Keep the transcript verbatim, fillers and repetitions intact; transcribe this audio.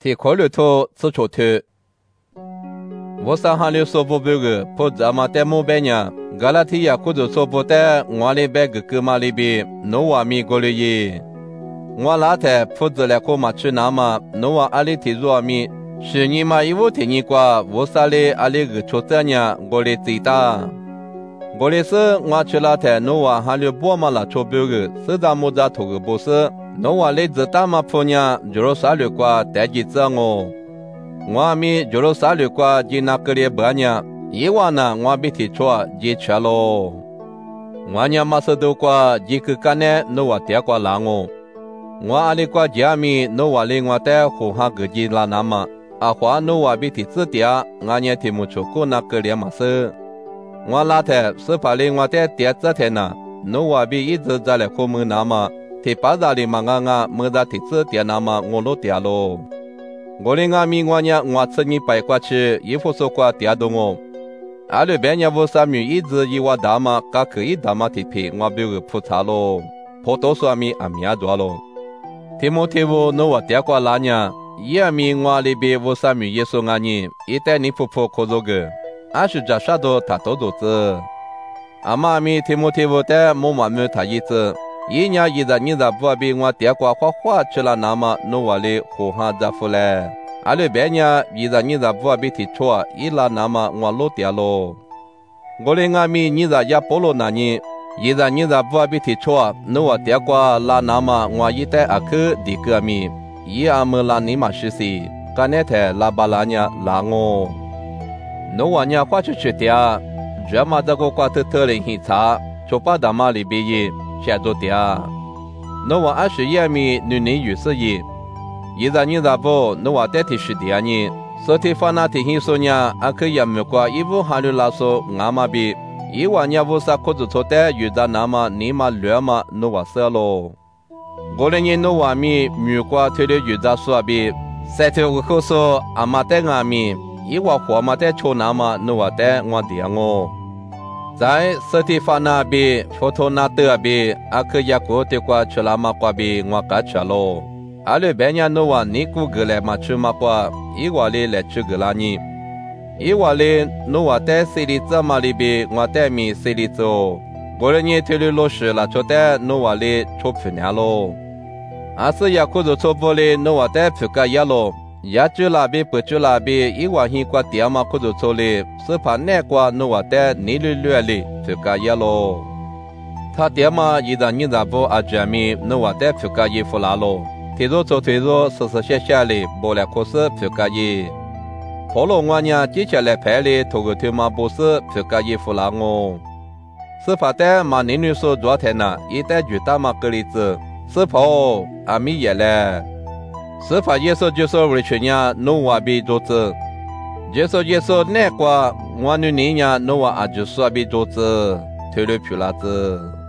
提考虑托此处头。我上哈里说不别个，不怎么在某边呢？格拉提亚或者说不在我里边个哥们里边，努瓦米过来耶。我拉台不知来可嘛去哪嘛？努瓦阿里提若米，是你嘛一无听你过，我啥里阿里个出这呢？我里知道。我里是我去拉台努瓦哈里不嘛拉出别个，是咱们家头个不是？努瓦里知道嘛朋友，就是啥里过带几只我。我咪就是啥里过就那个里半年，一晚呢我比提出就吃咯。我娘嘛是都过就去干呢，努瓦带过来我。我阿里过家咪努瓦里我带胡哈个就拉那么，阿花努瓦比提子点，我娘提木出过那个里嘛是。我拉台是怕里我带带这台呢，努瓦比一直在来后门那么，提巴扎里嘛我我没在提子点那么我都点咯。我哩俺咪我娘我吃你白过去，衣服说过点动我。阿里边娘我三米一直一瓦大嘛，噶可以大嘛提皮，我别个普查咯，普多说咪阿米阿多咯。提莫提我侬我点过拉娘，一阿米我里边我三米也说俺你，一带你婆婆可做个，俺是这啥都他都都子。阿妈咪提莫提我带莫妈咪他一子。一年一日你在不比我点过花花吃了那么努瓦里胡哈在乎嘞，阿里别年一日你在不比提出一拉那么我落点咯，我哩俺咪你在也不落那你，一日你在不比提出努瓦点过拉那么我一带阿克的个咪，一阿么拉你嘛是西，干那台拉巴拉呢拉我，努瓦呢花出去点，这嘛这个瓜特特林很差，就把大马里边耶。下做点，那我二十一米女人有事业，一日你咋不？那我代替是点呢？昨天放那天说呢，俺可也没过一部哈律拉说俺嘛比，一万年无啥可做错的，有在那么你嘛乱嘛，那我死咯。我的人那我米没过推的有在说比，三天我后说俺嘛带俺米，一万货嘛带错那么，那我带我点我。在实体发那边，佛陀那得边，阿克亚国的瓜去拉马瓜边，我嘎吃咯。阿里半年诺瓦尼古格来马去马瓜，一瓦里来去格拉尼，一瓦里诺瓦带西里子马里边，我带米西里子哦。我的年推里落实了，就带诺瓦里出去年咯。阿是亚库做出不里，诺瓦带去个亚咯。也就那边不就那边，一万hin过点嘛，可就错嘞，是怕那过弄我的你绿绿嘞，就个也咯。他点嘛，一让你那不阿姐妹弄我的就个衣服拉咯，提着做推着，实实下下嘞，不来可是就个衣。跑了我呢，接下来拍嘞，头个头嘛不是就个衣服拉我。是怕的嘛，你女说昨天呢，一带就打嘛个例子，是跑阿米也嘞。是怕耶稣就说为去年努瓦比做子，耶稣耶稣那个我女人呢努瓦阿就说比做子，推了皮拉子。